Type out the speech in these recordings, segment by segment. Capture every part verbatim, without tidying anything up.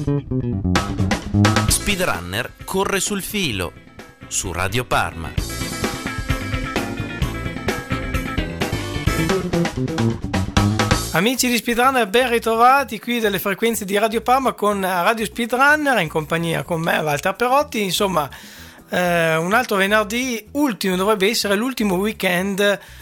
Speedrunner corre sul filo su Radio Parma. Amici di Speedrunner, ben ritrovati qui dalle frequenze di Radio Parma con Radio Speedrunner, in compagnia con me Walter Perotti. Insomma, eh, un altro venerdì, ultimo, dovrebbe essere l'ultimo weekend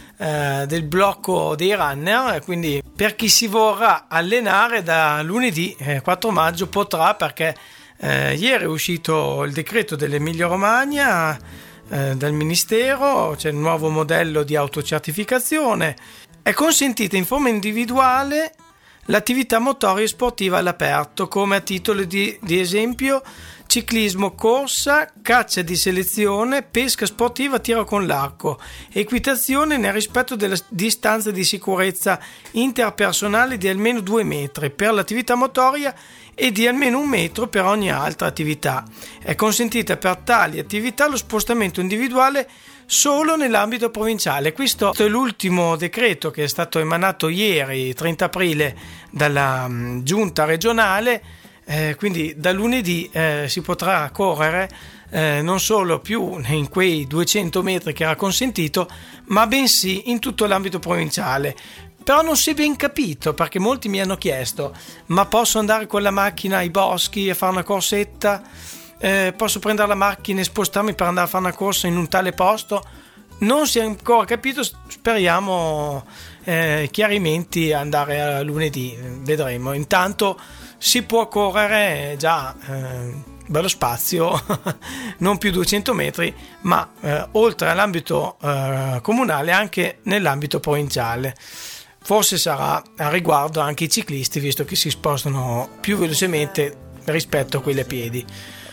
eh, del blocco dei runner, quindi per chi si vorrà allenare da lunedì eh, quattro maggio potrà, perché eh, ieri è uscito il decreto dell'Emilia Romagna eh, dal Ministero, c'è il nuovo modello di autocertificazione. È consentita in forma individuale l'attività motoria e sportiva all'aperto, come a titolo di, di esempio ciclismo, corsa, caccia di selezione, pesca sportiva, tiro con l'arco, equitazione nel rispetto della distanza di sicurezza interpersonale di almeno due metri per l'attività motoria e di almeno un metro per ogni altra attività. È consentita per tali attività lo spostamento individuale solo nell'ambito provinciale. Questo è l'ultimo decreto che è stato emanato ieri, trenta aprile, dalla um, giunta regionale, eh, quindi da lunedì eh, si potrà correre eh, non solo più in quei duecento metri che era consentito, ma bensì in tutto l'ambito provinciale. Però non si è ben capito, perché molti mi hanno chiesto: ma posso andare con la macchina ai boschi e fare una corsetta? Eh, posso prendere la macchina e spostarmi per andare a fare una corsa in un tale posto? Non si è ancora capito, speriamo eh, chiarimenti andare a lunedì, vedremo. Intanto si può correre già eh, bello spazio, non più duecento metri, ma eh, oltre all'ambito eh, comunale anche nell'ambito provinciale. Forse sarà a riguardo anche i ciclisti, visto che si spostano più velocemente rispetto a quelli a piedi.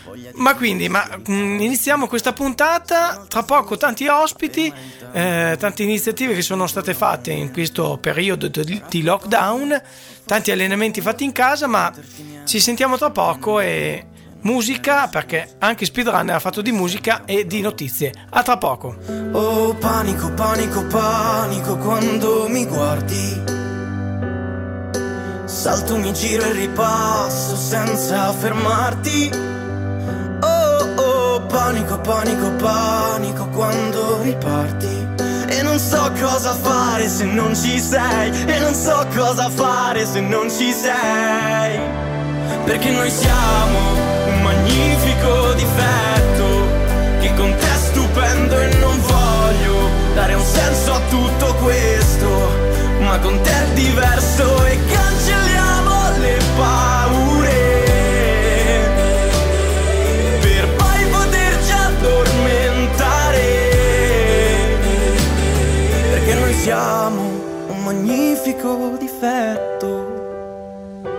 Ma quindi, ma mh, iniziamo questa puntata, tra poco tanti ospiti, eh, tante iniziative che sono state fatte in questo periodo di, di lockdown, tanti allenamenti fatti in casa, ma ci sentiamo tra poco e musica, perché anche Speedrunner ha fatto di musica e di notizie. A tra poco. Oh, panico, panico, panico quando mi guardi. Salto, mi giro e ripasso senza fermarti. Panico, panico, panico quando riparti. E non so cosa fare se non ci sei. E non so cosa fare se non ci sei. Perché noi siamo un magnifico difetto che con te è stupendo e non voglio dare un senso a tutto questo. Ma con te è diverso e cancelliamo le paure. Siamo un magnifico difetto.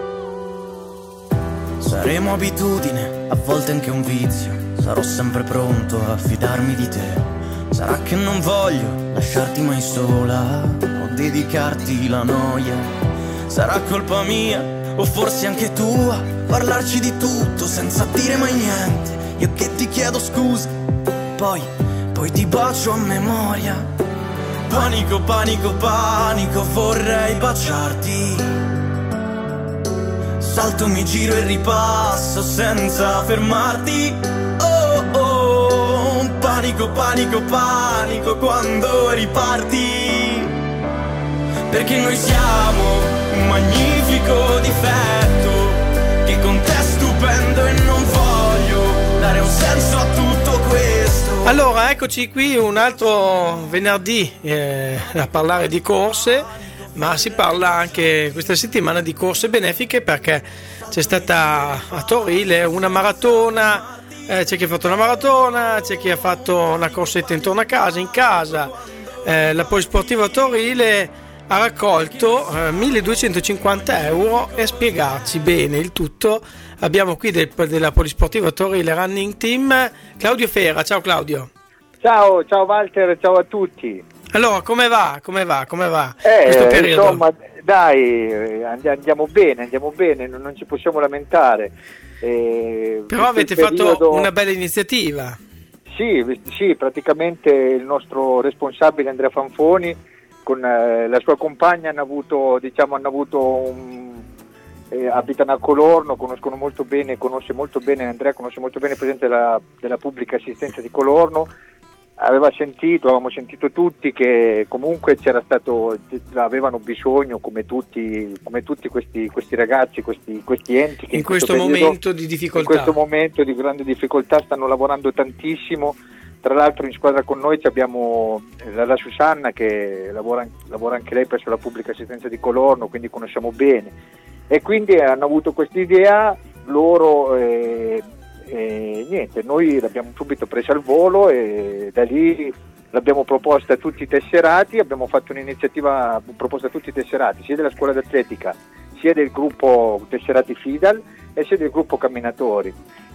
Saremo abitudine, a volte anche un vizio. Sarò sempre pronto a fidarmi di te. Sarà che non voglio lasciarti mai sola o dedicarti la noia. Sarà colpa mia o forse anche tua parlarci di tutto senza dire mai niente. Io che ti chiedo scusa, poi, poi ti bacio a memoria. Panico, panico, panico, vorrei baciarti. Salto, mi giro e ripasso senza fermarti. Oh, oh, panico, panico, panico quando riparti. Perché noi siamo un magnifico difetto che con te è stupendo e non voglio dare un senso a tutto questo. Allora, eccoci qui un altro venerdì eh, a parlare di corse, ma si parla anche questa settimana di corse benefiche, perché c'è stata a Torile una maratona, eh, c'è chi ha fatto una maratona, c'è chi ha fatto una corsetta intorno a casa, in casa. Eh, la Polisportiva Torile ha raccolto eh, milleduecentocinquanta euro, e a spiegarci bene il tutto abbiamo qui del, della Polisportiva Torile Running Team Claudio Fera. Ciao Claudio. Ciao, ciao Walter, ciao a tutti. Allora, come va? Come va? Come va eh, questo periodo? Insomma, dai, andiamo bene, andiamo bene, non, non ci possiamo lamentare. Eh, Però avete periodo... fatto una bella iniziativa. Sì, sì, praticamente il nostro responsabile Andrea Fanfoni con eh, la sua compagna hanno avuto, diciamo, hanno avuto un eh, abitano a Colorno, conoscono molto bene, conosce molto bene, Andrea conosce molto bene il presidente della, della pubblica assistenza di Colorno. Aveva sentito, avevamo sentito tutti che comunque c'era stato, avevano bisogno come tutti, come tutti questi, questi ragazzi, questi, questi enti che in, in questo, questo periodo, momento di difficoltà. In questo momento di grande difficoltà stanno lavorando tantissimo. Tra l'altro in squadra con noi abbiamo la Susanna che lavora, lavora anche lei presso la pubblica assistenza di Colorno, quindi conosciamo bene. E quindi hanno avuto questa idea loro. Eh, E niente, noi l'abbiamo subito presa al volo e da lì l'abbiamo proposta a tutti i tesserati, abbiamo fatto un'iniziativa proposta a tutti i tesserati, sia della scuola d'atletica, sia del gruppo tesserati Fidal e sia del gruppo camminatori.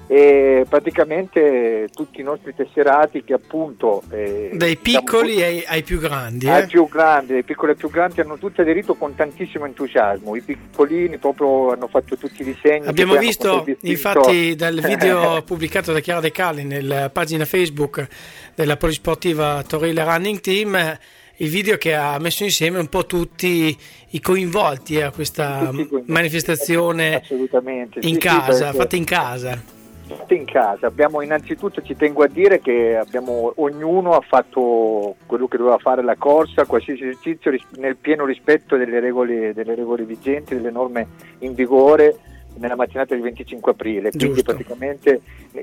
E praticamente tutti i nostri tesserati che appunto eh, dai piccoli diciamo, ai, ai più grandi eh? ai più grandi, dai piccoli ai più grandi hanno tutti aderito con tantissimo entusiasmo. I piccolini proprio hanno fatto tutti i disegni. Abbiamo visto infatti dal video pubblicato da Chiara De Cali nella pagina Facebook della Polisportiva Torile Running Team, il video che ha messo insieme un po' tutti i coinvolti a questa manifestazione assolutamente in sì, casa, sì, perché... fatta in casa. in casa. Abbiamo innanzitutto, ci tengo a dire che abbiamo, ognuno ha fatto quello che doveva fare la corsa, qualsiasi esercizio nel pieno rispetto delle regole, delle regole vigenti, delle norme in vigore nella mattinata del venticinque aprile. Giusto. Quindi praticamente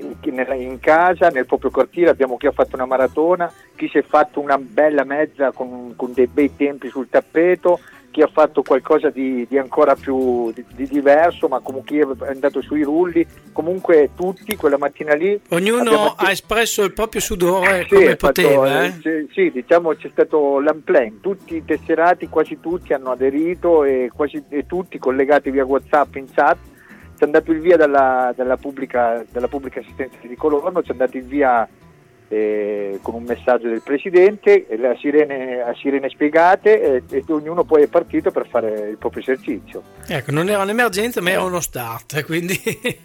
in casa, nel proprio cortile abbiamo chi ha fatto una maratona, chi si è fatto una bella mezza con, con dei bei tempi sul tappeto, chi ha fatto qualcosa di, di ancora più di, di diverso, ma comunque è andato sui rulli. Comunque tutti quella mattina lì ognuno ha espresso il proprio sudore sì, come poteva fatto, eh? sì, sì, diciamo c'è stato l'unplan, tutti i tesserati, quasi tutti hanno aderito e quasi e tutti collegati via WhatsApp in chat. Ci è andato il via dalla, dalla, pubblica, dalla pubblica assistenza di Colorno, ci è andato il via Eh, con un messaggio del presidente, a sirene, a sirene spiegate e, e ognuno poi è partito per fare il proprio esercizio. Ecco, non era un'emergenza ma era uno start, quindi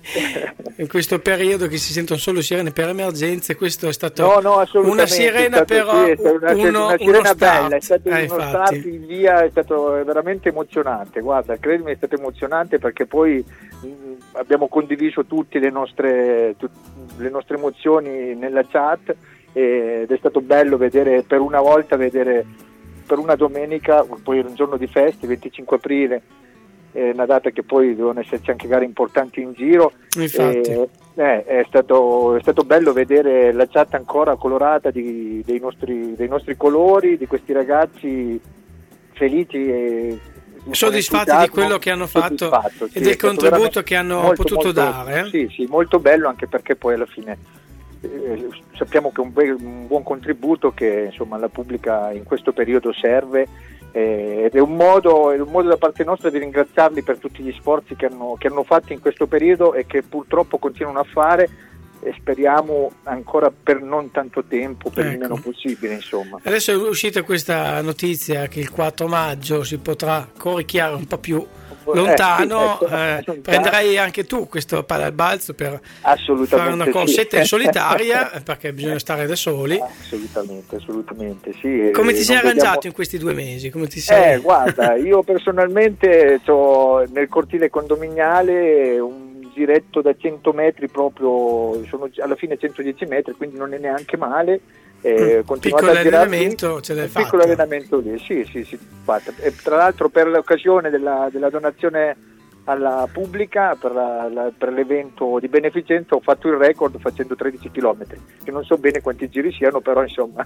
in questo periodo che si sentono solo sirene per emergenze, questo è stato no, no, una sirena per sì, una, uno, una sirena uno bella, è stato eh, uno start in via, è stato veramente emozionante, guarda, credimi, è stato emozionante perché poi mh, abbiamo condiviso tutte le nostre, tut, le nostre emozioni nella chat ed è stato bello vedere per una volta vedere per una domenica, poi era un giorno di feste, venticinque aprile, è una data che poi devono esserci anche gare importanti in giro. Infatti. E, eh, è, stato, è stato bello vedere la chat ancora colorata di, dei, nostri, dei nostri colori, di questi ragazzi felici e soddisfatti di quello che hanno fatto sì, e del contributo che hanno molto, potuto molto, dare eh? sì, sì, molto bello, anche perché poi alla fine eh, sappiamo che è un, be- un buon contributo che insomma la pubblica in questo periodo serve eh, ed è un modo, è un modo da parte nostra di ringraziarli per tutti gli sforzi che hanno, che hanno fatto in questo periodo e che purtroppo continuano a fare e speriamo ancora per non tanto tempo, per ecco. il meno possibile, insomma. Adesso è uscita questa notizia che il quattro maggio si potrà corricchiare un po' più lontano, eh, eh, prenderai anche tu questo palla al balzo per fare una corsetta sì. in solitaria perché bisogna stare da soli. Assolutamente, assolutamente sì. Come ti sei arrangiato vediamo... in questi due mesi? Come ti sei... Eh, guarda, io personalmente ho nel cortile condominiale un giretto da cento metri, proprio sono alla fine centodieci metri, quindi non è neanche male. Eh, mm, piccolo allenamento ce l'hai un fatto. Piccolo allenamento lì, sì, sì, sì, fatto. E tra l'altro per l'occasione della, della donazione alla pubblica, per, la, la, per l'evento di beneficenza ho fatto il record facendo tredici chilometri, che non so bene quanti giri siano, però insomma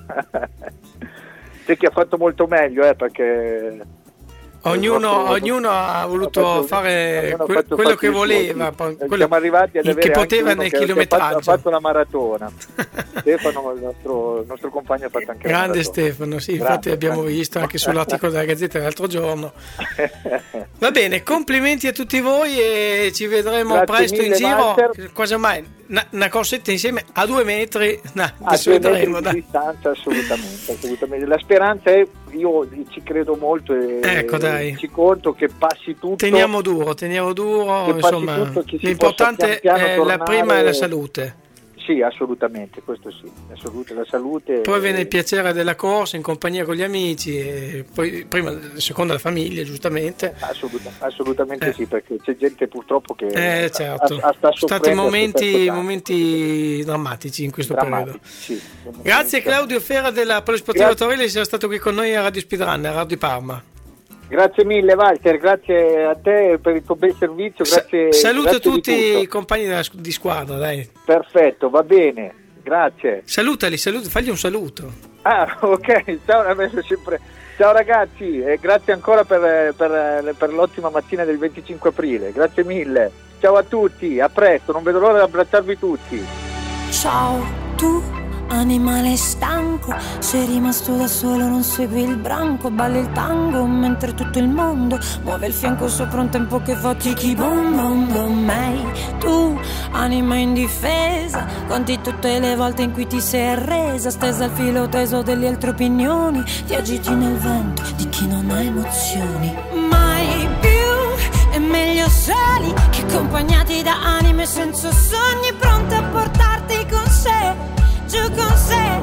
c'è chi ha fatto molto meglio, eh, perché Ognuno, nostro, ognuno ha voluto fatto, fare que- fatto, quello fatto che voleva, suo, quello siamo arrivati ad che poteva nel che, chilometraggio. Che ha, fatto, ha fatto la maratona. Stefano, il nostro, il nostro compagno, ha fatto anche grande la Stefano, sì, grande, infatti abbiamo grande. visto anche sull'articolo della Gazzetta l'altro giorno. Va bene, complimenti a tutti voi e ci vedremo Grazie presto mille, in giro. Master. Quasi mai una, una corsetta insieme a due metri, nah, a due metri di distanza, assolutamente, assolutamente. La speranza è, io ci credo molto e ecco, dai. ci conto che passi tutto. Teniamo duro, teniamo duro, che insomma, tutto, che l'importante piano piano è tornare... la prima è la salute. Sì, assolutamente, questo sì, assolutamente, la salute. Poi viene il piacere della corsa in compagnia con gli amici, e poi prima, seconda la famiglia, giustamente. Assoluta, assolutamente eh. sì, perché c'è gente purtroppo che eh, certo. a, a, sta sono stati momenti, momenti drammatici in questo drammatici, periodo. Sì, Grazie Claudio Fera della Polisportiva Torelli di essere stato qui con noi a Radio Speedrunner, a Radio Parma. Grazie mille Walter, grazie a te per il tuo bel servizio. Grazie, Saluto grazie tutti i compagni della, di squadra, dai. Perfetto, va bene, grazie. Salutali, saluta, fagli un saluto. Ah, ok, ciao, sempre... ciao ragazzi, e grazie ancora per, per, per l'ottima mattina del venticinque aprile, grazie mille. Ciao a tutti, a presto, non vedo l'ora di abbracciarvi tutti. Ciao, tu animale stanco, sei rimasto da solo, non segui il branco, balli il tango mentre tutto il mondo muove il fianco sopra un tempo che fa tiki bom bom bom. Ehi, tu, anima indifesa, conti tutte le volte in cui ti sei arresa, stesa al filo teso delle altre opinioni, ti agiti nel vento di chi non ha emozioni. Mai più, è meglio soli che accompagnati da anime senza sogni, pronte a portarti con sé, giù con sé,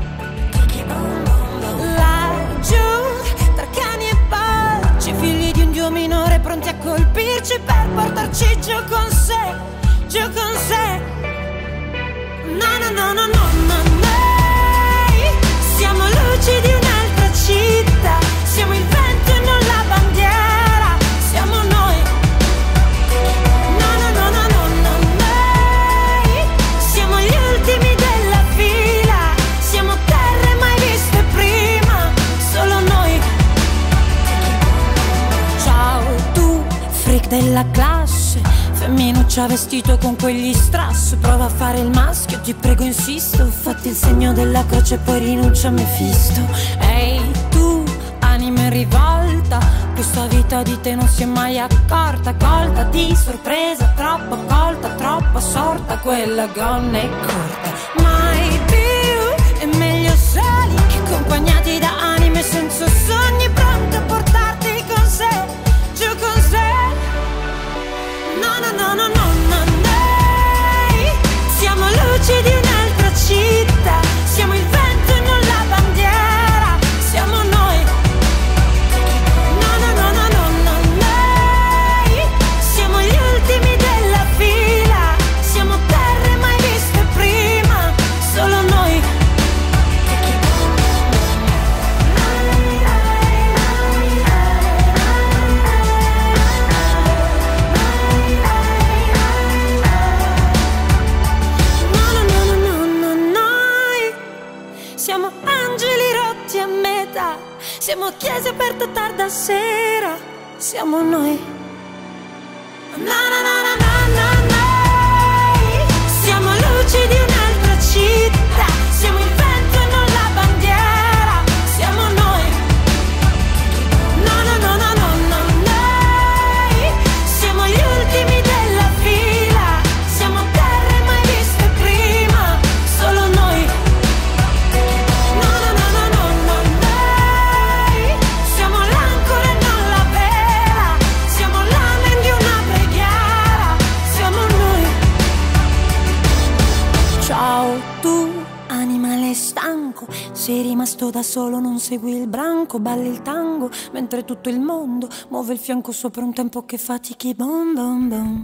laggiù, tra cani e porci, figli di un dio minore pronti a colpirci per portarci giù con sé, giù con sé. No, no, no, no, no, no, noi siamo luci di un'altra città, siamo il vento e non la bandiera, siamo noi. No, no, no, no, no, no, noi siamo gli ultimi della fila, siamo terre mai viste prima, solo noi. Ciao tu, freak della classe, femminuccia vestito con quegli strass, prova a fare il maschio, ti prego insisto, fatti il segno della croce e poi rinuncia a Mefisto. Ehi tu, anima in rivolta, questa vita di te non si è mai accorta, colta di sorpresa, troppo colta, troppo assorta, quella gonna è corta. Mai più, è meglio soli che accompagnati da anime senza sogni, pronte a portarti con sé, giù con sé. No, no, no, no, no, no, noi siamo luci di un'altra città, siamo il vento e non la bandiera, siamo noi. No, no, no, no, no, no, noi siamo gli ultimi della fila, siamo terre mai viste prima, solo noi. Siamo angeli rotti a metà, siamo chiese aperte tarda sera, siamo noi. Na na na na na na, noi siamo luci di un'altra città, siamo il vento e non la bandiera, siamo noi. No no no no no no, noi siamo gli ultimi della fila, siamo terre mai viste prima, solo noi. Ciao tu, animale stanco, sei rimasto da solo, non segui il branco, balli il tango mentre tutto il mondo muove il fianco sopra un tempo che fatichi bom bom bom.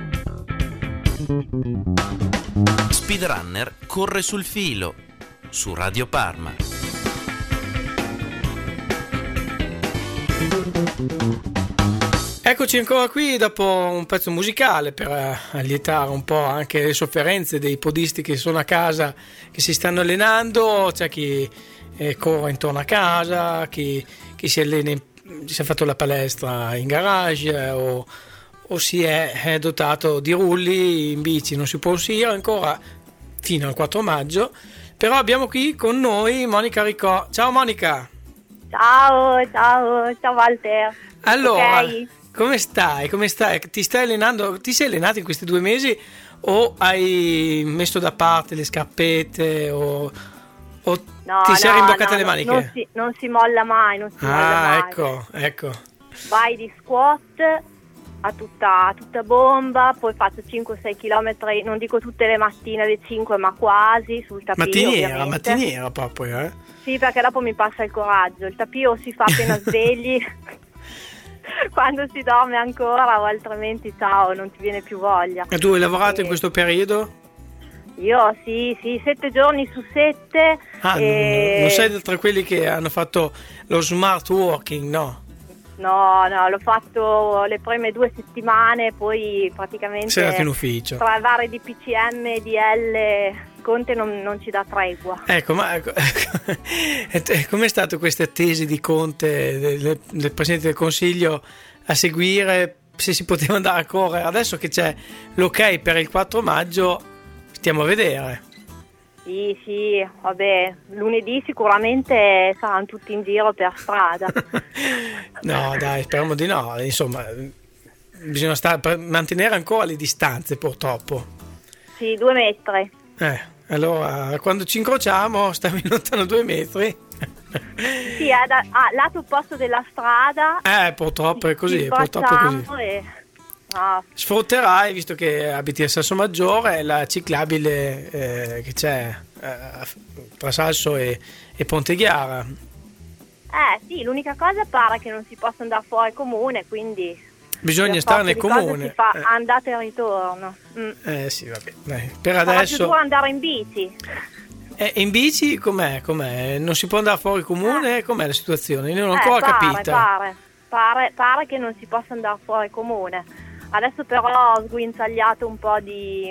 Speedrunner corre sul filo su Radio Parma. Eccoci ancora qui dopo un pezzo musicale per uh, allietare un po' anche le sofferenze dei podisti che sono a casa, che si stanno allenando. C'è chi eh, corre intorno a casa, chi, chi si allena, in, si è fatto la palestra in garage eh, o, o si è, è dotato di rulli in bici. Non si può uscire ancora fino al quattro maggio, però abbiamo qui con noi Monica Ricò. Ciao Monica. Ciao, ciao, ciao Walter. Allora, okay. Come stai? Come stai? Ti stai allenando? Ti sei allenato in questi due mesi o hai messo da parte le scarpette o, o no, ti sei no, rimboccata no, le no, maniche? Non si, non si molla mai, non si ah, molla mai. ecco, ecco. Vai di squat, a tutta, a tutta bomba, poi faccio cinque sei chilometri, non dico tutte le mattine alle cinque, ma quasi sul tapis. Mattiniera, ovviamente. mattiniera proprio, eh? Sì, perché dopo mi passa il coraggio. Il tapis o si fa appena svegli quando si dorme ancora, o altrimenti ciao, non ti viene più voglia. E tu hai lavorato e... in questo periodo? Io sì, sì, sette giorni su sette. Ah, e... non sei tra quelli che hanno fatto lo smart working, no? No, no, l'ho fatto le prime due settimane, poi praticamente sei andato in ufficio. Tra vari di P C M e D L Conte non, non ci dà tregua. Ecco, ma ecco, ecco, com'è stato questa tesi di Conte, del, del Presidente del Consiglio, a seguire se si poteva andare a correre? Adesso che c'è l'ok per il quattro maggio, stiamo a vedere. Sì, sì, vabbè, lunedì sicuramente saranno tutti in giro per strada. No, dai, speriamo di no. Insomma, bisogna stare, mantenere ancora le distanze, purtroppo. Sì, due metri. Eh, allora, quando ci incrociamo, stiamo in lontano due metri. Sì, è da, ah, lato opposto della strada. Eh, purtroppo è così, ci purtroppo è così. E... Ah. Sfrutterai, visto che abiti a Salsomaggiore, la ciclabile eh, che c'è eh, tra Salso e, e Ponteghiara. Eh sì, l'unica cosa pare che non si possa andare fuori comune, quindi bisogna stare nel comune. Si fa eh. andata e ritorno. Mm. Eh sì, vabbè. Dai, per Sarà adesso. più duro andare in bici. Eh, in bici com'è? Com'è? Non si può andare fuori comune? Eh. Com'è la situazione? Non ho eh, ancora pare, capita. Pare, pare, pare che non si possa andare fuori comune. Adesso però ho sguinzagliato un po' di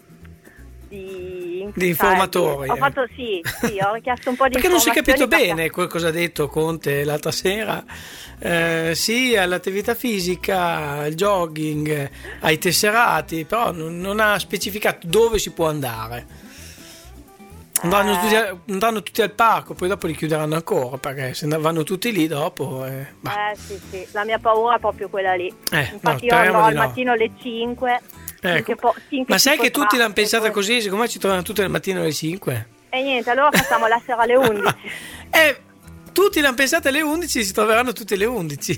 di, di informatori. Ho fatto sì, sì, ho richiesto un po' di perché non si è capito perché... bene quel cosa ha detto Conte l'altra sera. Eh, sì, all'attività fisica, al jogging, ai tesserati, però non, non ha specificato dove si può andare. Andranno, eh. tutti, andranno tutti al parco, poi dopo li chiuderanno ancora, perché se vanno tutti lì dopo eh, eh sì sì, la mia paura è proprio quella lì. Eh, infatti no, io andrò al no. mattino alle cinque. Ecco. Po- ma sai che potrà, tutti l'hanno pensata poi... così, siccome ci trovano tutte le mattine alle cinque? E niente, allora facciamo la sera alle undici. Eh, tutti l'hanno pensata alle undici, si troveranno tutte le undici.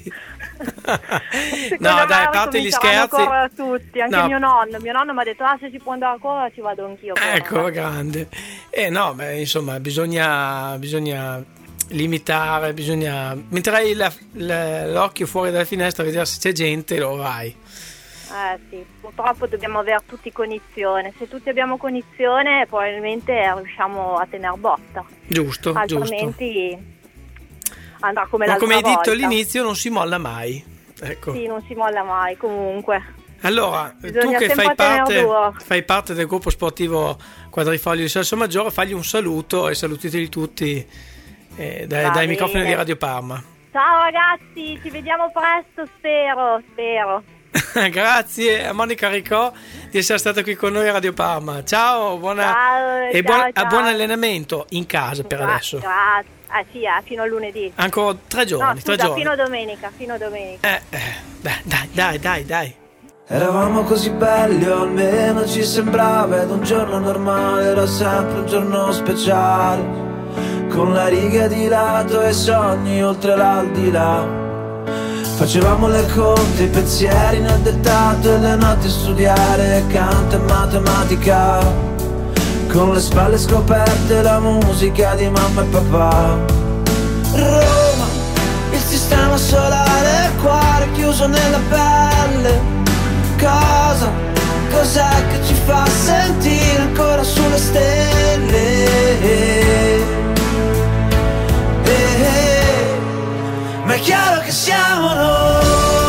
No, dai, a parte gli scherzi. A tutti, anche no. mio nonno. Mio nonno mi ha detto: ah, se si può andare a correre, ci vado anch'io. Ecco, grande. Eh no, beh, insomma, bisogna, bisogna limitare, bisogna. Metterai la, la, l'occhio fuori dalla finestra a vedere se c'è gente, lo vai. Eh sì, purtroppo dobbiamo avere tutti cognizione. Se tutti abbiamo cognizione, probabilmente riusciamo a tener botta. Giusto, altrimenti giusto. Andrà come ma l'altra come hai volta. detto all'inizio, non si molla mai. Ecco. Sì, non si molla mai, comunque. Allora, bisogna tu che fai parte, duro. fai parte del gruppo sportivo Quadrifoglio di Salsomaggiore, fagli un saluto e salutiteli tutti eh, dai, dai microfoni di Radio Parma. Ciao ragazzi, ci vediamo presto, spero, spero. Grazie a Monica Ricò di essere stata qui con noi a Radio Parma. Ciao, buona ciao, e ciao, buon, ciao. buon allenamento in casa per Gra- adesso. Grazie. Ah sì, eh, fino a lunedì. Ancora tre giorni, no, tre scusa, giorni. fino a domenica, fino a domenica. Eh, eh, dai, dai, dai, dai, dai. Eravamo così belli, o almeno ci sembrava, ed un giorno normale era sempre un giorno speciale, con la riga di lato e sogni oltre l'aldilà. Facevamo le conte, i pensieri nel dettato e le notti a studiare canto e matematica, con le spalle scoperte la musica di mamma e papà. Roma, il sistema solare, il cuore chiuso nella pelle. Cosa, cos'è che ci fa sentire ancora sulle stelle? Eh, eh, ma è chiaro che siamo noi.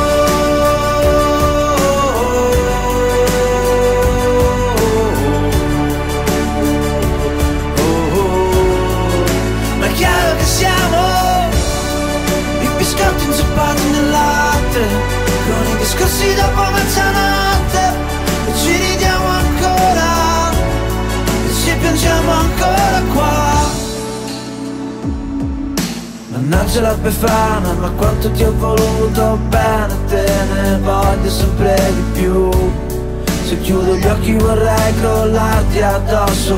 Biscotti inzuppati nel latte, con i discorsi dopo mezzanotte, e ci ridiamo ancora, e ci piangiamo ancora qua. Mannaggia la Befana, ma quanto ti ho voluto bene, te ne voglio sempre di più. Se chiudo gli occhi vorrei crollarti addosso.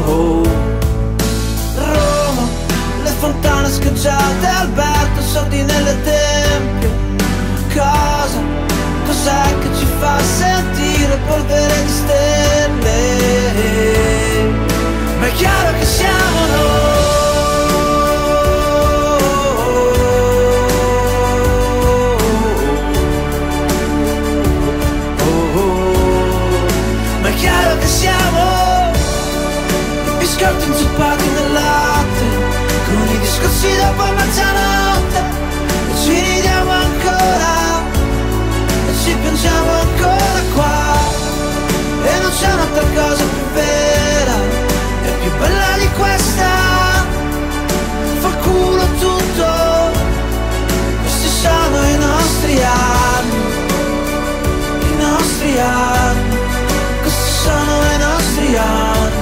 Roma, le fontane scacciate, Alberto, soldi nelle tempie. Cosa, cos'è cos'è che ci fa sentire polvere di stelle, ma è chiaro che siamo noi. Biscotti inzuppati nel latte, con i discorsi dopo mezzanotte, e ci ridiamo ancora, e ci piangiamo ancora qua, e non c'è un'altra cosa più vera e più bella di questa. Fa culo tutto, questi sono i nostri anni, i nostri anni, questi sono i nostri anni,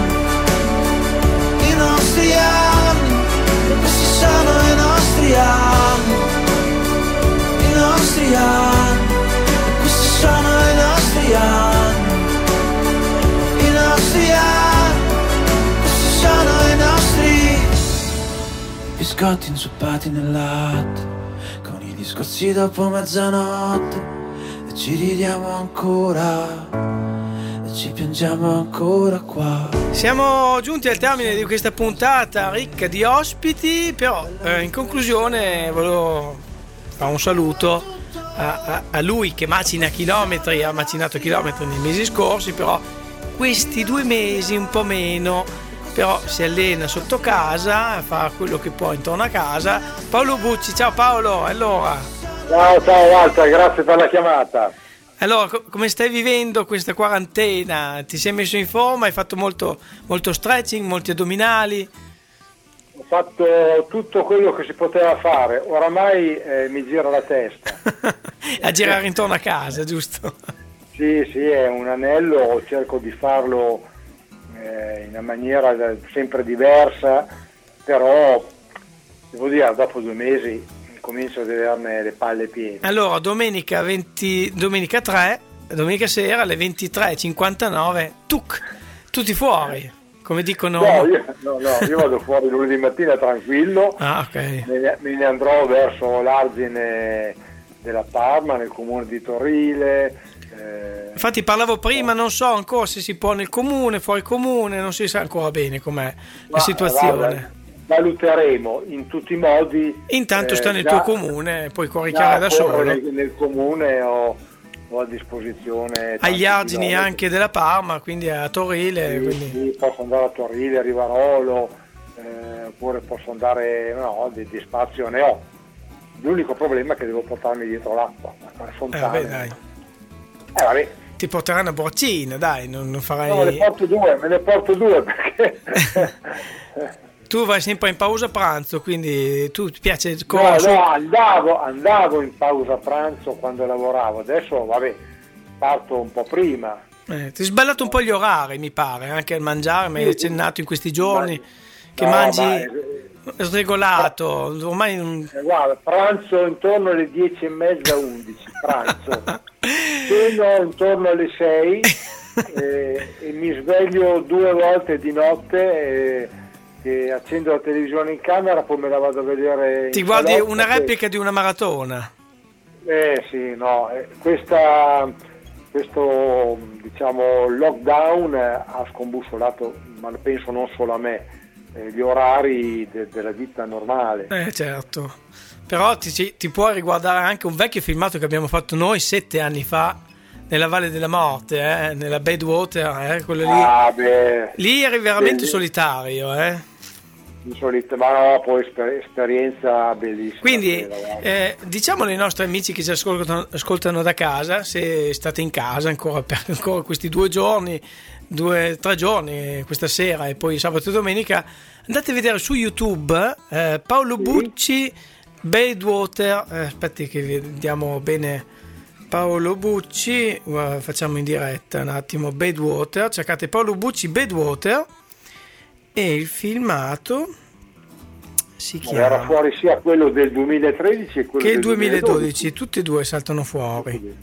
i nostri anni, questi sono i nostri anni, i nostri anni, questi sono i nostri anni, i nostri anni, questi sono i nostri biscotti inzuppati nel latte, con i discorsi dopo mezzanotte, e ci ridiamo ancora, ci piangiamo ancora qua. Siamo giunti al termine di questa puntata ricca di ospiti, però eh, in conclusione volevo fare un saluto a, a, a lui che macina chilometri, ha macinato chilometri nei mesi scorsi, però questi due mesi un po' meno, però si allena sotto casa, fa quello che può intorno a casa. Paolo Bucci, ciao Paolo, allora. Ciao, ciao Walter, grazie per la chiamata. Allora, co- come stai vivendo questa quarantena? Ti sei messo in forma? Hai fatto molto, molto stretching, molti addominali? Ho fatto tutto quello che si poteva fare, oramai eh, mi gira la testa. A girare intorno a casa, giusto? Sì, sì, è un anello, cerco di farlo eh, in una maniera sempre diversa, però devo dire, dopo due mesi comincio a vedermi le palle piene. Allora, domenica venti, domenica tre, domenica sera alle ventitré e cinquantanove, tuc, tutti fuori, come dicono. No, io, no, no, io vado fuori lunedì mattina tranquillo. Ah, ok. Me ne, me ne andrò verso l'argine della Parma, nel comune di Torrile. Eh, Infatti parlavo prima, non so ancora se si può nel comune, fuori comune, non si sa ancora bene com'è la situazione. Guarda, valuteremo in tutti i modi. Intanto eh, sta nel già, tuo comune, puoi caricare da solo. Nel, nel comune ho, ho a disposizione agli argini chilometri. Anche della Parma, quindi a Torrile. Sì, quindi... sì, posso andare a Torrile, a Rivarolo, eh, oppure posso andare, no, di, di spazio ne ho. L'unico problema è che devo portarmi dietro l'acqua, la fontana. Eh, vabbè, dai. Eh, vabbè. Ti porteranno a Borcina, dai, non, non farai. No, me ne porto due, me ne porto due perché. Tu vai sempre in pausa pranzo, quindi tu ti piace correre? No, no, andavo, andavo in pausa pranzo quando lavoravo, adesso vabbè, parto un po' prima. Eh, ti hai sbagliato un po' gli orari, mi pare, anche al mangiare, mi hai accennato in questi giorni ma, che no, mangi ma, sregolato, ormai non... eh, guarda, pranzo intorno alle dieci e mezza, undici, pranzo, ceno intorno alle sei eh, e mi sveglio due volte di notte e, e accendo la televisione in camera, poi me la vado a vedere. Ti guardi una replica e... di una maratona? Eh sì, no, eh, questa, questo diciamo lockdown ha scombussolato, ma penso non solo a me, eh, gli orari de- della vita normale. Eh certo, però ti, ti può riguardare anche un vecchio filmato che abbiamo fatto noi sette anni fa nella Valle della Morte, eh, nella Badwater, eh, quello lì. Ah, beh, lì eri veramente beh, solitario, eh. Insolito, ma no, poi esper- esperienza bellissima. Quindi eh, diciamo ai nostri amici che ci ascoltano, ascoltano da casa, se state in casa ancora per ancora questi due giorni, due tre giorni, questa sera e poi sabato e domenica, andate a vedere su YouTube eh, Paolo sì. Bucci Badwater, eh, aspetti che vediamo bene Paolo Bucci, uh, facciamo in diretta un attimo Badwater, cercate Paolo Bucci Badwater e il filmato si chiama, era fuori sia quello del duemilatredici e quello che del duemiladodici, duemiladodici, tutti e due saltano fuori.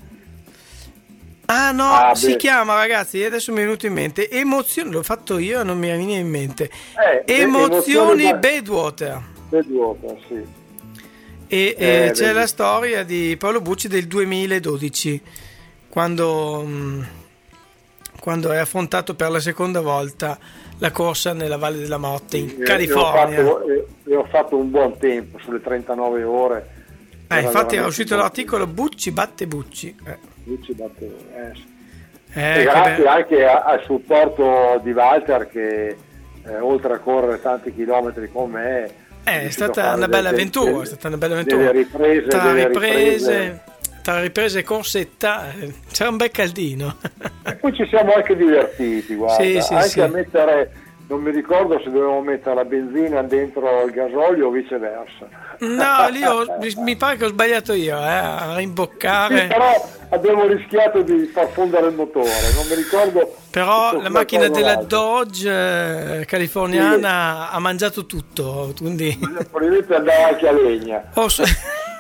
Ah no, ah, si beh. chiama, ragazzi, adesso mi è venuto in mente, emozioni, l'ho fatto io, non mi viene in mente, eh, emozioni emozioni Badwater. Badwater, sì. E, eh, e c'è la storia di Paolo Bucci del duemiladodici, quando, mh, quando hai affrontato per la seconda volta la corsa nella Valle della Morte in e, California. E ho, fatto, e, e ho fatto un buon tempo, sulle trentanove ore. Eh, infatti era uscito l'articolo Bucci batte Bucci. Eh. Bucci batte, eh, sì. eh, e grazie be- anche a, al supporto di Walter che eh, oltre a correre tanti chilometri con me eh, è stata una bella delle, avventura, delle, è stata una bella avventura. Delle riprese, tra delle riprese, riprese. tra riprese e corsetta eh, c'era un bel caldino. E poi ci siamo anche divertiti, guarda, sì, sì, anche sì. a mettere, non mi ricordo se dovevamo mettere la benzina dentro il gasolio o viceversa. No, lì ho, mi pare che ho sbagliato io eh, a rimboccare. Sì, però abbiamo rischiato di far fondere il motore, non mi ricordo. Però la macchina della l'altro. Dodge eh, californiana sì. ha mangiato tutto, quindi probabilmente andava anche a legna. Oh, so...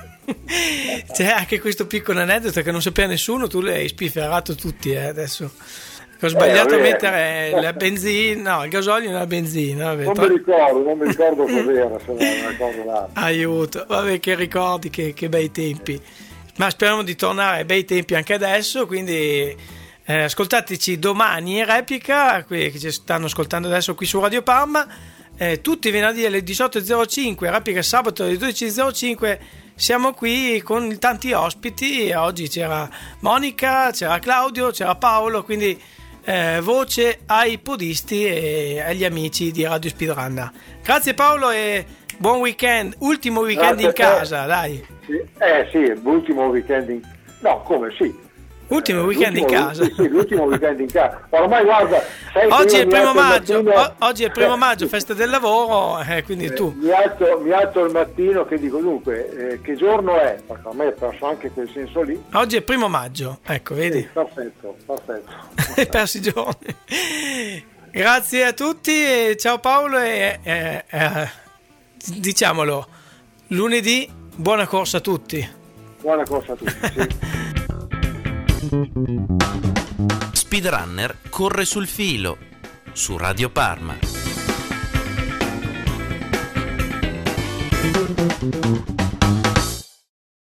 C'è anche questo piccolo aneddoto che non sapeva nessuno, tu l'hai spifferato tutti eh, adesso. Ho sbagliato eh, a mettere la benzina, no, il gasolio nella benzina. Vabbè, non poi... mi ricordo, non mi ricordo cos'era, se non ricordo l'altro. Aiuto, vabbè, che ricordi, che, che bei tempi. Ma speriamo di tornare ai bei tempi anche adesso, quindi eh, ascoltateci domani in replica, quelli che ci stanno ascoltando adesso qui su Radio Parma, eh, tutti i venerdì alle diciotto e zero cinque, replica sabato alle dodici e zero cinque. Siamo qui con tanti ospiti, oggi c'era Monica, c'era Claudio, c'era Paolo, quindi eh, voce ai podisti e agli amici di Radio Speedrunner. Grazie Paolo e buon weekend, ultimo weekend Grazie in casa, dai. Sì. Eh sì, l'ultimo weekend in... No, come sì. Ultimo weekend in casa. Sì, sì, l'ultimo weekend in casa. Ormai guarda, sai oggi è il primo il maggio, mattino... o- oggi è il primo maggio, festa del lavoro, eh, quindi eh, tu. Mi alzo, mi alzo il mattino che dico dunque, eh, che giorno è? Perché a me è perso anche quel senso lì. Oggi è il primo maggio, ecco, vedi? Sì, perfetto, perfetto. Hai perso i giorni. Grazie a tutti, e ciao Paolo e eh, eh, diciamolo, lunedì buona corsa a tutti. Buona corsa a tutti, sì. Speedrunner corre sul filo su Radio Parma.